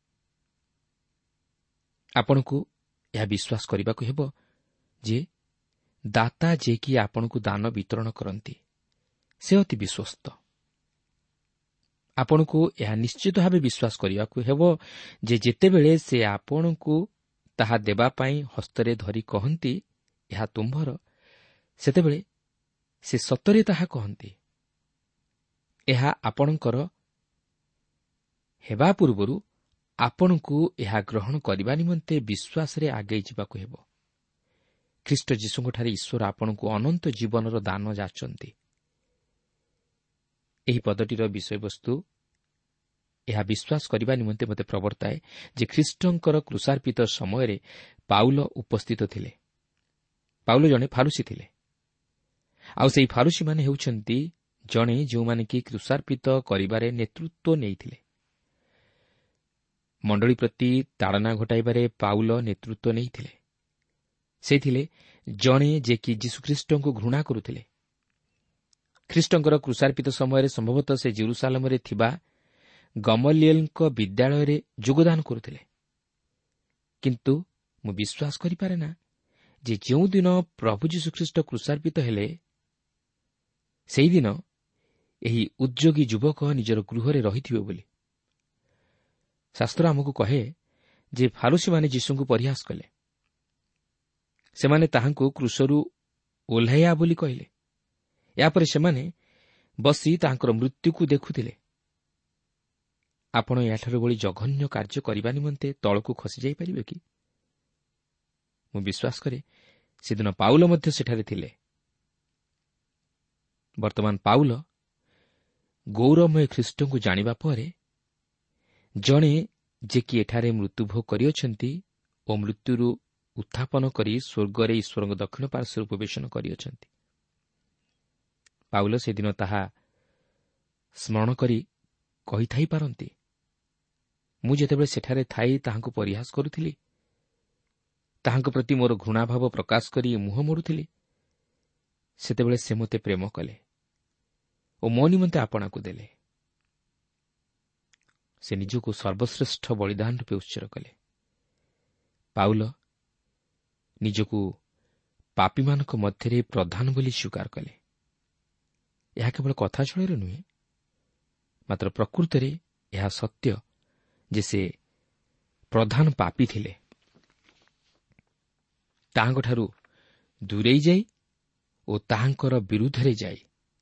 ଆପଣଙ୍କୁ ଏହା ବିଶ୍ୱାସ କରିବାକୁ ହେବ ଯେ ଦାତା ଯିଏକି ଆପଣଙ୍କୁ ଦାନ ବିତରଣ କରନ୍ତି, ସେ ଅତି ବିଶ୍ୱସ୍ତ। ଆପଣଙ୍କୁ ଏହା ନିଶ୍ଚିତ ଭାବେ ବିଶ୍ୱାସ କରିବାକୁ ହେବ ଯେ ଯେତେବେଳେ ସେ ଆପଣଙ୍କୁ ତାହା ଦେବା ପାଇଁ ହସ୍ତରେ ଧରି କହନ୍ତି, ଏହା ତୁମ୍ଭର, ସେତେବେଳେ ସେ ସତରେ ତାହା କହନ୍ତି। ଏହା ଆପଣଙ୍କର ହେବା ପୂର୍ବରୁ ଆପଣଙ୍କୁ ଏହା ଗ୍ରହଣ କରିବା ନିମନ୍ତେ ବିଶ୍ୱାସରେ ଆଗେଇ ଯିବାକୁ ହେବ। ଖ୍ରୀଷ୍ଟ ଯୀଶୁଙ୍କଠାରେ ଈଶ୍ୱର ଆପଣଙ୍କୁ ଅନନ୍ତ ଜୀବନର ଦାନ ଯାଚନ୍ତି। ଏହି ପଦଟିର ବିଷୟବସ୍ତୁ ଏହା ବିଶ୍ୱାସ କରିବା ନିମନ୍ତେ ମୋତେ ପ୍ରବର୍ତ୍ତାଏ ଯେ ଖ୍ରୀଷ୍ଟଙ୍କର କ୍ରୁଶାର୍ପିତ ସମୟରେ ପାଉଲ ଉପସ୍ଥିତ ଥିଲେ। ପାଉଲ ଜଣେ ଫାରୁସୀ ଥିଲେ, ଆଉ ସେହି ଫାରୁସୀମାନେ ହେଉଛନ୍ତି ଜଣେ ଯେଉଁମାନେ କି କ୍ରୁଶାର୍ପିତ କରିବାରେ ନେତୃତ୍ୱ ନେଇଥିଲେ। ମଣ୍ଡଳୀ ପ୍ରତି ତାଡ଼ନା ଘଟାଇବାରେ ପାଉଲ ନେତୃତ୍ୱ ନେଇଥିଲେ। ସେ ଥିଲେ ଜଣେ ଯେ କି ଯୀଶୁଖ୍ରୀଷ୍ଟଙ୍କୁ ଘୃଣା କରୁଥିଲେ। ଖ୍ରୀଷ୍ଟଙ୍କର କ୍ରୁଶାର୍ପିତ ସମୟରେ ସମ୍ଭବତଃ ସେ ଜେରୁସାଲେମରେ ଥିବା ଗମଲିଏଲଙ୍କ ବିଦ୍ୟାଳୟରେ ଯୋଗଦାନ କରୁଥିଲେ। କିନ୍ତୁ ମୁଁ ବିଶ୍ୱାସ କରିପାରେ ନା ଯେ ଯେଉଁଦିନ ପ୍ରଭୁ ଯୀଶୁଖ୍ରୀଷ୍ଟ କ୍ରୁଶାର୍ପିତ ହେଲେ, ସେହିଦିନ ଏହି ଉଦ୍ଯୋଗୀ ଯୁବକ ନିଜର ଗୃହରେ ରହିଥିବେ ବୋଲି। ଶାସ୍ତ୍ର ଆମକୁ କହେ ଯେ ଫାରୁସୀମାନେ ଯୀଶୁଙ୍କୁ ପରିହାସ କଲେ। ସେମାନେ ତାହାଙ୍କୁ କ୍ରୁଶରୁ ଓହ୍ଲାଇବା ବୋଲି କହିଲେ। ଏହାପରେ ସେମାନେ ବସି ତାହାଙ୍କର ମୃତ୍ୟୁକୁ ଦେଖୁଥିଲେ। ଆପଣ ଏହାଠାରୁ ଭଳି ଜଘନ୍ୟ କାର୍ଯ୍ୟ କରିବା ନିମନ୍ତେ ତଳକୁ ଖସିଯାଇପାରିବେ କି? ମୁଁ ବିଶ୍ୱାସ କରେ ସେଦିନ ପାଉଲ ମଧ୍ୟ ସେଠାରେ ଥିଲେ। ବର୍ତ୍ତମାନ ପାଉଲ ଗୌରବମୟ ଖ୍ରୀଷ୍ଟଙ୍କୁ ଜାଣିବା ପରେ ଜଣେ ଯେ କି ଏଠାରେ ମୃତ୍ୟୁଭୋଗ କରିଅଛନ୍ତି ଓ ମୃତ୍ୟୁରୁ ଉତ୍ଥାପନ କରି ସ୍ୱର୍ଗରେ ଈଶ୍ୱରଙ୍କ ଦକ୍ଷିଣ ପାର୍ଶ୍ୱରେ ଉପବେଶନ କରିଅଛନ୍ତି। ପାଉଲ ସେଦିନ ତାହା ସ୍ମରଣ କରି କହିଥାଇପାରନ୍ତି, ମୁଁ ଯେତେବେଳେ ସେଠାରେ ଥାଇ ତାହାଙ୍କୁ ପରିହାସ କରୁଥିଲି, ତାହାଙ୍କ ପ୍ରତି ମୋର ଘୃଣାଭାବ ପ୍ରକାଶ କରି ମୁହଁ ମୋଡୁଥିଲି, ସେତେବେଳେ ସେ ମୋତେ ପ୍ରେମ କଲେ ଓ ମୋ ନିମନ୍ତେ ଆପଣାକୁ ଦେଲେ। ସେ ନିଜକୁ ସର୍ବଶ୍ରେଷ୍ଠ ବଳିଦାନ ରୂପେ ଉତ୍ସର୍ଗ କଲେ। ପାଉଲ ନିଜକୁ ପାପୀମାନଙ୍କ ମଧ୍ୟରେ ପ୍ରଧାନ ବୋଲି ସ୍ୱୀକାର କଲେ। ଏହା କେବଳ କଥା ଛଳରେ ନୁହେଁ, ମାତ୍ର ପ୍ରକୃତରେ ଏହା ସତ୍ୟ ଯେ ସେ ପ୍ରଧାନ ପାପୀ ଥିଲେ। ତାହାଙ୍କଠାରୁ ଦୂରେଇ ଯାଇ ଓ ତାହାଙ୍କର ବିରୁଦ୍ଧରେ ଯାଇ।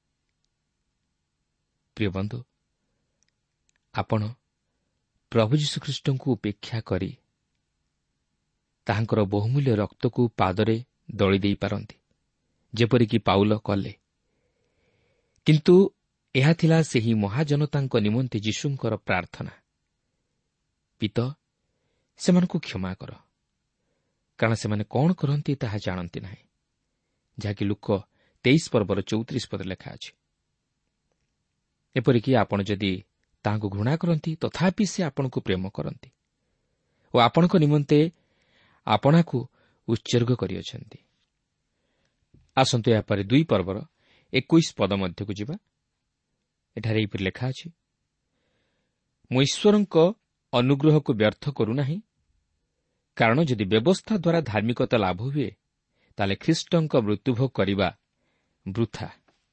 ପ୍ରିୟ ବନ୍ଧୁ, ଆପଣ ପ୍ରଭୁ ଯୀଶୁଖ୍ରୀଷ୍ଟଙ୍କୁ ଉପେକ୍ଷା କରି ତାହାଙ୍କର ବହୁମୂଲ୍ୟ ରକ୍ତକୁ ପାଦରେ ଦଳି ଦେଇପାରନ୍ତି, ଯେପରିକି ପାଉଲ କଲେ। କିନ୍ତୁ ଏହା ଥିଲା ସେହି ମହାଜନତାଙ୍କ ନିମନ୍ତେ ଯୀଶୁଙ୍କର ପ୍ରାର୍ଥନା, ପିତ, ସେମାନଙ୍କୁ କ୍ଷମା କର, କାରଣ ସେମାନେ କ'ଣ କରନ୍ତି ତାହା ଜାଣନ୍ତି ନାହିଁ, ଯାହାକି ଲୁକ ତେଇଶ ପର୍ବର ଚଉତିରିଶ ପଦରେ ଲେଖା ଅଛି। ଏପରିକି ଆପଣ ଯଦି ତାହାଙ୍କୁ ଘୃଣା କରନ୍ତି, ତଥାପି ସେ ଆପଣଙ୍କୁ ପ୍ରେମ କରନ୍ତି ଓ ଆପଣଙ୍କ ନିମନ୍ତେ ଆପଣାକୁ ଉତ୍ସର୍ଗ କରିଅଛନ୍ତି। ଆସନ୍ତୁ ଏହାପରେ ଦୁଇ ପର୍ବର ଏକୋଇଶ ପଦ ମଧ୍ୟକୁ ଯିବା। ଏଠାରେ ଏହିପରି ଲେଖା ଅଛି, ମୁଁ ଈଶ୍ୱରଙ୍କ ଅନୁଗ୍ରହକୁ ବ୍ୟର୍ଥ କରୁନାହିଁ, କାରଣ ଯଦି ବ୍ୟବସ୍ଥା ଦ୍ୱାରା ଧାର୍ମିକତା ଲାଭ ହୁଏ, ତାହେଲେ ଖ୍ରୀଷ୍ଟଙ୍କ ମୃତ୍ୟୁଭୋଗ କରିବା ବୃଥା।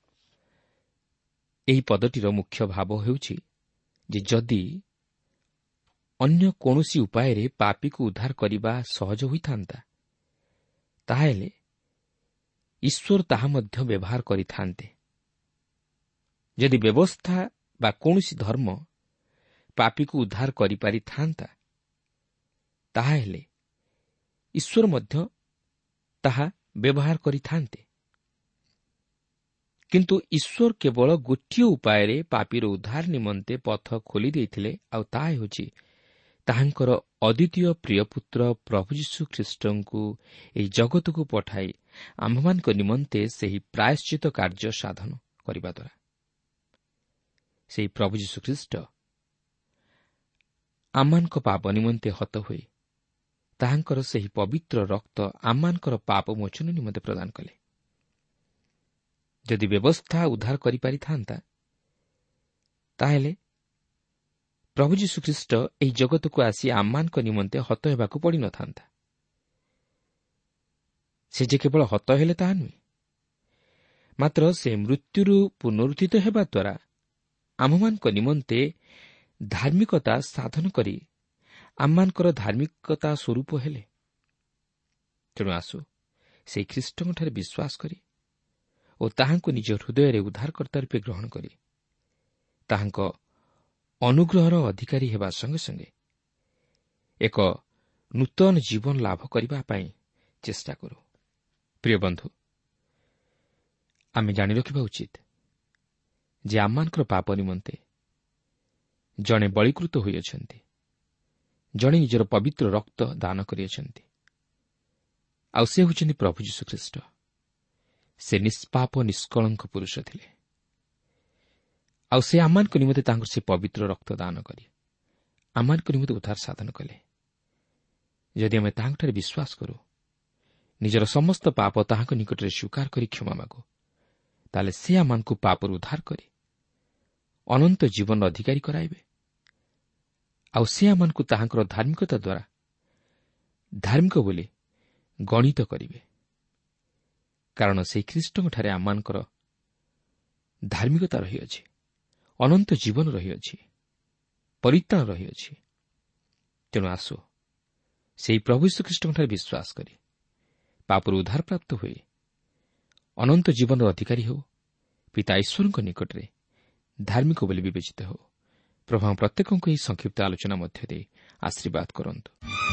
ଏହି ପଦଟିର ମୁଖ୍ୟ ଭାବ ହେଉଛି ଯେ ଯଦି ଅନ୍ୟ କୌଣସି ଉପାୟରେ ପାପୀକୁ ଉଦ୍ଧାର କରିବା ସହଜ ହୋଇଥାନ୍ତା, ତାହେଲେ ଈଶ୍ୱର ତାହା ମଧ୍ୟ ବ୍ୟବହାର କରିଥାନ୍ତେ। ଯଦି ବ୍ୟବସ୍ଥା ବା କୌଣସି ଧର୍ମ ପାପୀକୁ ଉଦ୍ଧାର କରିପାରିଥାନ୍ତା, ତାହା ହେଲେ ଈଶ୍ୱର ମଧ୍ୟ ତାହା ବ୍ୟବହାର କରିଥାନ୍ତେ। କିନ୍ତୁ ଈଶ୍ୱର କେବଳ ଗୋଟିଏ ଉପାୟରେ ପାପୀର ଉଦ୍ଧାର ନିମନ୍ତେ ପଥ ଖୋଲି ଦେଇଥିଲେ, ଆଉ ତାହା ହେଉଛି ତାହାଙ୍କର ଅଦ୍ୱିତୀୟ ପ୍ରିୟ ପୁତ୍ର ପ୍ରଭୁ ଯୀଶୁ ଖ୍ରୀଷ୍ଟଙ୍କୁ ଏହି ଜଗତକୁ ପଠାଇ ଆମ୍ଭମାନଙ୍କ ନିମନ୍ତେ ସେହି ପ୍ରାୟଶ୍ଚିତ କାର୍ଯ୍ୟ ସାଧନ କରିବା ଦ୍ୱାରା। ସେହି ପ୍ରଭୁ ଯୀଶୁ ଖ୍ରୀଷ୍ଟ ଆମମାନଙ୍କ ପାପ ନିମନ୍ତେ ହତ ହୋଇ ତାହାଙ୍କର ସେହି ପବିତ୍ର ରକ୍ତ ଆମମାନଙ୍କର ପାପ ମୋଚନ ନିମନ୍ତେ ପ୍ରଦାନ କଲେ। ଯଦି ବ୍ୟବସ୍ଥା ଉଦ୍ଧାର କରିପାରିଥାନ୍ତା, ତାହେଲେ ପ୍ରଭୁ ଯୀଶୁ ଖ୍ରୀଷ୍ଟ ଏହି ଜଗତକୁ ଆସି ଆମମାନଙ୍କ ନିମନ୍ତେ ହତ ହେବାକୁ ପଡ଼ିନଥାନ୍ତା। ସେ ଯେ କେବଳ ହତ ହେଲେ ତାହା ନୁହେଁ, ମାତ୍ର ସେ ମୃତ୍ୟୁରୁ ପୁନରୁତ୍ଥିତ ହେବା ଦ୍ୱାରା ଆମମାନଙ୍କ ନିମନ୍ତେ ଧାର୍ମିକତା ସାଧନ କରି ଆମମାନଙ୍କର ଧାର୍ମିକତା ସ୍ୱରୂପ ହେଲେ। ତେଣୁ ଆସୁ ସେହି ଖ୍ରୀଷ୍ଟଙ୍କଠାରେ ବିଶ୍ୱାସ କରି ଓ ତାହାଙ୍କୁ ନିଜ ହୃଦୟରେ ଉଦ୍ଧାରକର୍ତ୍ତା ରୂପେ ଗ୍ରହଣ କରି ତାହାଙ୍କ ଅନୁଗ୍ରହର ଅଧିକାରୀ ହେବା ସଙ୍ଗେ ସଙ୍ଗେ ଏକ ନୂତନ ଜୀବନ ଲାଭ କରିବା ପାଇଁ ଚେଷ୍ଟା କରୁ। ପ୍ରିୟ ବନ୍ଧୁ, ଆମେ ଜାଣି ରଖିବା ଉଚିତ ଯେ ଆମମାନଙ୍କର ପାପ ନିମନ୍ତେ ଜଣେ ବଳୀକୃତ ହୋଇଅଛନ୍ତି, ଜଣେ ନିଜର ପବିତ୍ର ରକ୍ତ ଦାନ କରିଅଛନ୍ତି, ଆଉ ସେ ହେଉଛନ୍ତି ପ୍ରଭୁ ଯୀଶୁ ଖ୍ରୀଷ୍ଟ। ସେ ନିଷ୍ପାପ ନିଷ୍କଳଙ୍କ ପୁରୁଷ ଥିଲେ, ଆଉ ସେ ଆମମାନଙ୍କ ନିମନ୍ତେ ତାଙ୍କର ସେ ପବିତ୍ର ରକ୍ତ ଦାନ କରି ଆମମାନଙ୍କ ନିମନ୍ତେ ଉଦ୍ଧାର ସାଧନ କଲେ। ଯଦି ଆମେ ତାହାଙ୍କଠାରେ ବିଶ୍ୱାସ କରୁ, ନିଜର ସମସ୍ତ ପାପ ତାହାଙ୍କ ନିକଟରେ ସ୍ୱୀକାର କରି କ୍ଷମା ମାଗୁ, ତାହେଲେ ସେ ଆମମାନଙ୍କୁ ପାପରୁ ଉଦ୍ଧାର କରି ଅନନ୍ତ ଜୀବନର ଅଧିକାରୀ କରାଇବେ, ଆଉ ସେ ଆମମାନଙ୍କୁ ତାହାଙ୍କର ଧାର୍ମିକତା ଦ୍ୱାରା ଧାର୍ମିକ ବୋଲି ଗଣିତ କରିବେ। କାରଣ ସେହି ଖ୍ରୀଷ୍ଟଙ୍କଠାରେ ଆମମାନଙ୍କର ଧାର୍ମିକତା ରହିଅଛି, ଅନନ୍ତ ଜୀବନ ରହିଅଛି, ପରିତ୍ରାଣ ରହିଅଛି। ତେଣୁ ଆସୁ ସେହି ପ୍ରଭୁ ଶ୍ରୀଖ୍ରୀଷ୍ଟଙ୍କଠାରେ ବିଶ୍ୱାସ କରି ପାପରୁ ଉଦ୍ଧାର ପ୍ରାପ୍ତ ହୋଇ ଅନନ୍ତ ଜୀବନର ଅଧିକାରୀ ହେଉ, ପିତା ଈଶ୍ୱରଙ୍କ ନିକଟରେ ଧାର୍ମିକ ବୋଲି ବିବେଚିତ ହେଉ। ପ୍ରଭୁ ପ୍ରତ୍ୟେକଙ୍କୁ ଏହି ସଂକ୍ଷିପ୍ତ ଆଲୋଚନା ମଧ୍ୟ ଦେଇ ଆଶୀର୍ବାଦ କରନ୍ତୁ।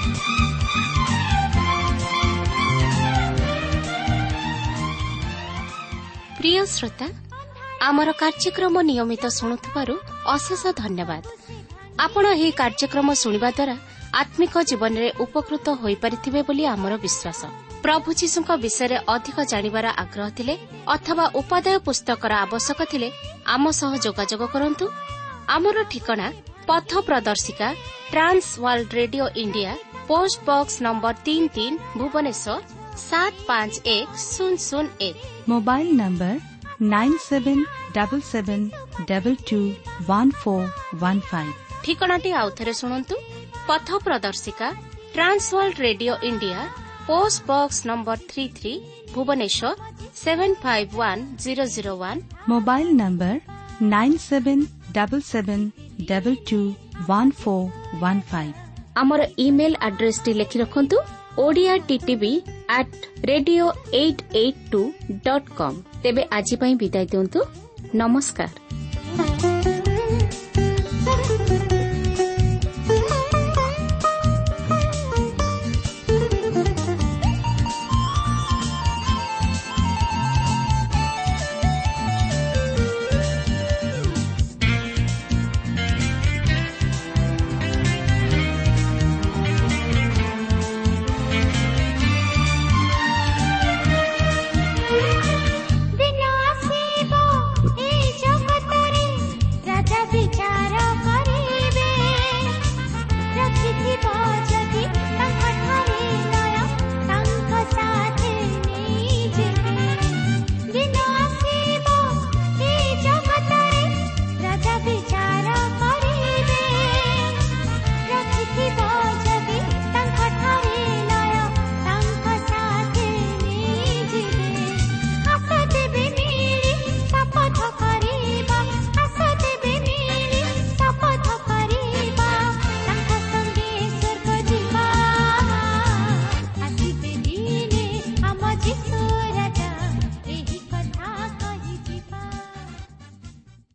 ପ୍ରିୟ ଶ୍ରୋତା, ଆମର କାର୍ଯ୍ୟକ୍ରମ ନିୟମିତ ଶୁଣୁଥିବାରୁ ଅଶେଷ ଧନ୍ୟବାଦ। ଆପଣ ଏହି କାର୍ଯ୍ୟକ୍ରମ ଶୁଣିବା ଦ୍ୱାରା ଆତ୍ମିକ ଜୀବନରେ ଉପକୃତ ହୋଇପାରିଥିବେ ବୋଲି ଆମର ବିଶ୍ୱାସ। ପ୍ରଭୁ ଯୀଶୁଙ୍କ ବିଷୟରେ ଅଧିକ ଜାଣିବାର ଆଗ୍ରହ ଥିଲେ ଅଥବା ଉପାଦେୟ ପୁସ୍ତକର ଆବଶ୍ୟକ ଥିଲେ ଆମ ସହ ଯୋଗାଯୋଗ କରନ୍ତୁ। ଆମର ଠିକଣା ପଥ ପ୍ରଦର୍ଶିକା trans world radio India, post box number ତିନି ତିନି, ଭୁବନେଶ୍ୱର ସାତ ପାଞ୍ଚ ଏକ ଶୂନ ଶୂନ ଏକ। Mobile number nine seven double seven double two one four one five. ଠିକଣାଟି ଆଉଥରେ ଶୁଣନ୍ତୁ। ପଥ ପ୍ରଦର୍ଶିକା trans world radio India, post box number ତିନି ତିନି, Bhubaneswar seven five one zero zero one. Mobile number nine seven double seven double two one four one five. ଆମର email ଆଡ୍ରେସଟି ଲେଖି ରଖନ୍ତୁ Odia TTV at radio eight eight two dot com. ତେବେ ଆଜି ପାଇଁ ବିଦାୟ ଦିଅନ୍ତୁ। ନମସ୍କାର।